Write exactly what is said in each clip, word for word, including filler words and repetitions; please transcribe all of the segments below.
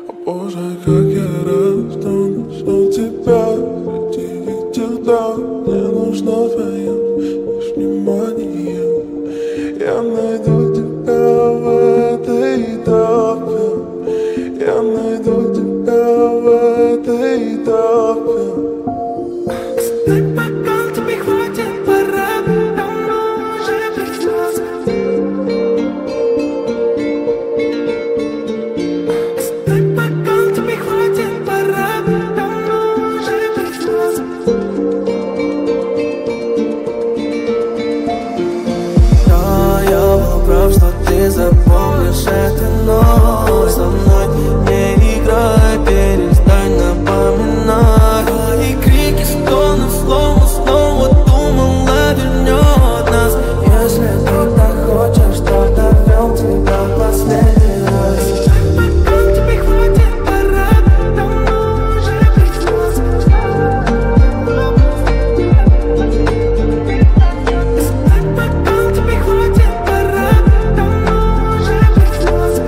Боже, как я рад, что нашел тебя. Среди этих дам мне нужно твое лишь внимание. Я найду тебя в этой толпе. Я найду тебя в этой толпе. Стой, пока тебе хватит, пора, давно уже пришлось. Стой, пока тебе хватит, пора, давно уже пришлось. Да, я был прав, что ты запомнишь эту ночь со мной. Не играй, перестань напоминать. Твои крики, стоны, словно снова думала вернет нас. Если ты так хочешь, то довел тебя в последний раз. Пока тебе хватит, пора, давно уже пришлось. Пока тебе хватит, пора, давно уже пришлось.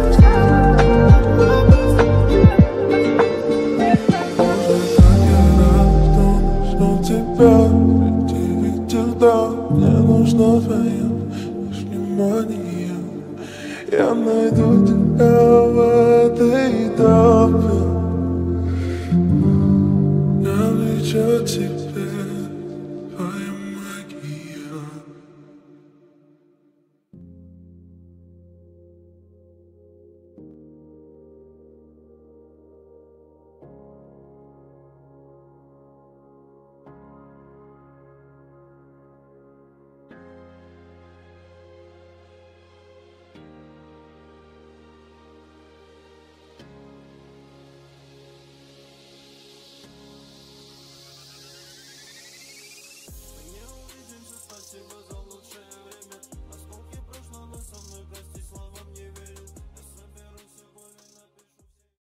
Нашел тебя среди этих дам. Мне нужно твое лишь внимание. Я найду тебя в этой толпе. Навлечет тебе твоя магия. Спасибо за лучшее время.